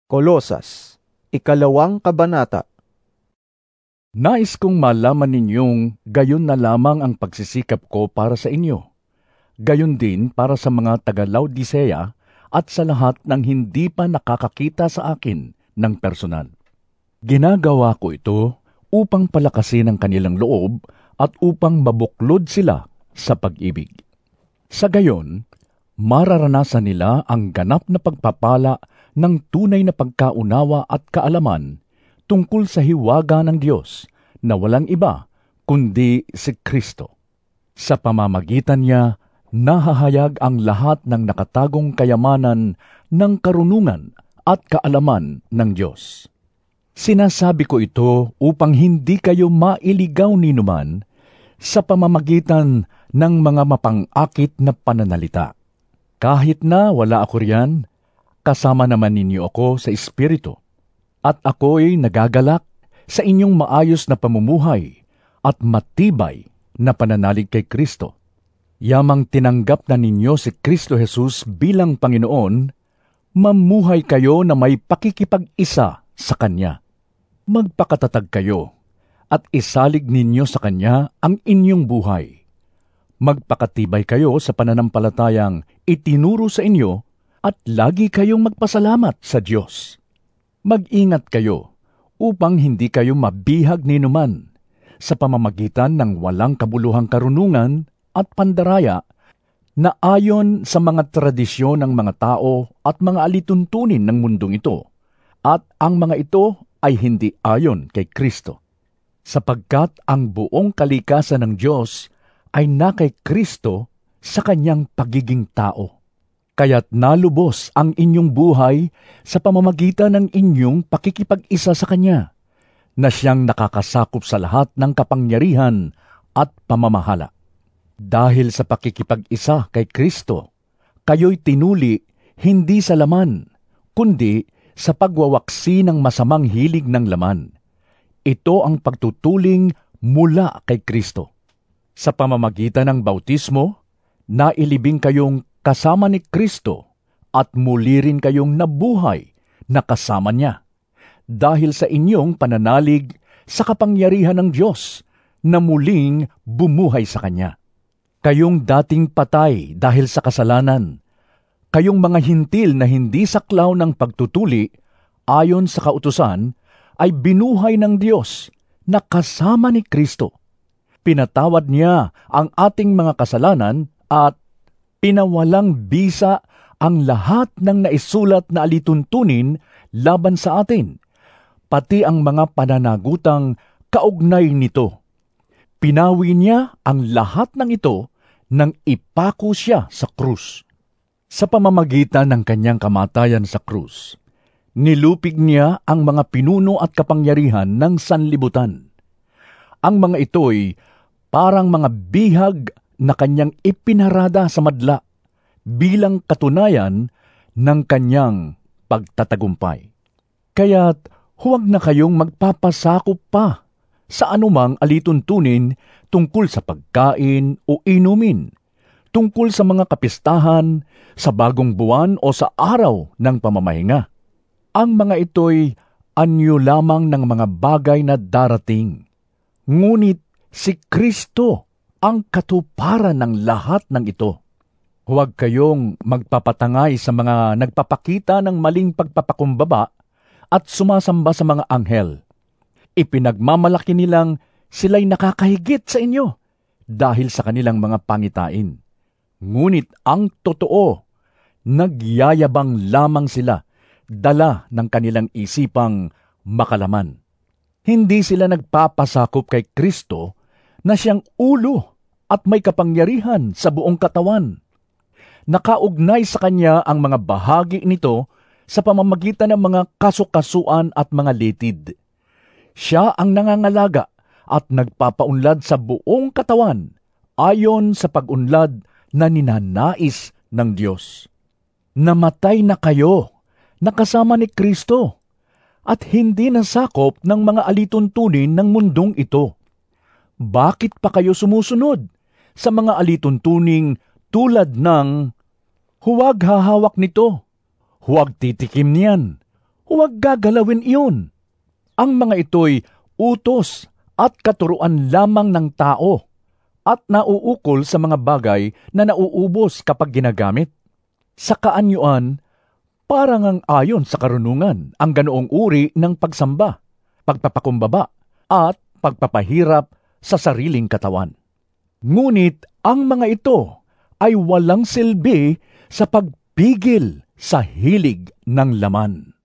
Kolosas, 2 kabanata. Nais kong malaman ninyong gayon na lamang ang pagsisikap ko para sa inyo. Gayon din para sa mga taga-Laodicea at sa lahat ng hindi pa nakakakita sa akin ng personal. Ginagawa ko ito upang palakasin ang kanilang loob at upang mabuklod sila sa pag-ibig. Sa gayon, mararanasan nila ang ganap na pagpapala ng tunay na pagkaunawa at kaalaman tungkol sa hiwaga ng Diyos na walang iba kundi si Kristo. Sa pamamagitan niya, nahahayag ang lahat ng nakatagong kayamanan ng karunungan at kaalaman ng Diyos. Sinasabi ko ito upang hindi kayo mailigaw ninuman sa pamamagitan ng mga mapang-akit na pananalita. Kahit na wala ako riyan, kasama naman ninyo ako sa Espiritu, at ako'y nagagalak sa inyong maayos na pamumuhay at matibay na pananalig kay Kristo. Yamang tinanggap na ninyo si Kristo Jesus bilang Panginoon, mamuhay kayo na may pakikipag-isa sa Kanya. Magpakatatag kayo at isalig ninyo sa Kanya ang inyong buhay. Magpakatibay kayo sa pananampalatayang itinuro sa inyo at lagi kayong magpasalamat sa Diyos. Mag-ingat kayo upang hindi kayo mabihag ninuman sa pamamagitan ng walang kabuluhang karunungan at pandaraya na ayon sa mga tradisyon ng mga tao at mga alituntunin ng mundong ito, at ang mga ito ay hindi ayon kay Kristo. Sapagkat ang buong kalikasan ng Diyos ay na kay Kristo sa Kanyang pagiging tao. Kaya't nalubos ang inyong buhay sa pamamagitan ng inyong pakikipag-isa sa Kanya, na Siyang nakakasakop sa lahat ng kapangyarihan at pamamahala. Dahil sa pakikipag-isa kay Kristo, kayo'y tinuli hindi sa laman, kundi sa pagwawaksi ng masamang hilig ng laman. Ito ang pagtutuling mula kay Kristo. Sa pamamagitan ng bautismo, nailibing kayong kasama ni Kristo at muli rin kayong nabuhay na kasama niya dahil sa inyong pananalig sa kapangyarihan ng Diyos na muling bumuhay sa Kanya. Kayong dating patay dahil sa kasalanan, kayong mga hintil na hindi saklaw ng pagtutuli ayon sa kautusan, ay binuhay ng Diyos na kasama ni Kristo. Pinatawad niya ang ating mga kasalanan at pinawalang bisa ang lahat ng naisulat na alituntunin laban sa atin, pati ang mga pananagutang kaugnay nito. Pinawi niya ang lahat ng ito nang ipako siya sa krus. Sa pamamagitan ng kanyang kamatayan sa krus, nilupig niya ang mga pinuno at kapangyarihan ng sanlibutan. Ang mga ito'y parang mga bihag na kanyang ipinarada sa madla bilang katunayan ng kanyang pagtatagumpay. Kaya't huwag na kayong magpapasakop pa sa anumang alituntunin tungkol sa pagkain o inumin, tungkol sa mga kapistahan, sa bagong buwan o sa araw ng pamamahinga. Ang mga ito'y anyo lamang ng mga bagay na darating. Ngunit si Kristo ang katuparan ng lahat ng ito. Huwag kayong magpapatangay sa mga nagpapakita ng maling pagpapakumbaba at sumasamba sa mga anghel. Ipinagmamalaki nilang sila'y nakakahigit sa inyo dahil sa kanilang mga pangitain. Ngunit ang totoo, nagyayabang lamang sila, dala ng kanilang isipang makalaman. Hindi sila nagpapasakop kay Kristo na siyang ulo at may kapangyarihan sa buong katawan. Nakaugnay sa Kanya ang mga bahagi nito sa pamamagitan ng mga kasukasuan at mga litid. Siya ang nangangalaga at nagpapaunlad sa buong katawan ayon sa pag-unlad na ninanais ng Diyos. Namatay na kayo, nakasama ni Kristo, at hindi nasakop ng mga alituntunin ng mundong ito. Bakit pa kayo sumusunod sa mga alituntuning tulad ng, huwag hahawak nito, huwag titikim niyan, Huwag gagalawin iyon. Ang mga ito'y utos at katuruan lamang ng tao at nauukol sa mga bagay na nauubos kapag ginagamit. Sa kaanyuan, parang ang ayon sa karunungan ang ganoong uri ng pagsamba, pagpapakumbaba, at pagpapahirap sa sariling katawan. Ngunit ang mga ito ay walang silbi sa pagpigil sa hilig ng laman.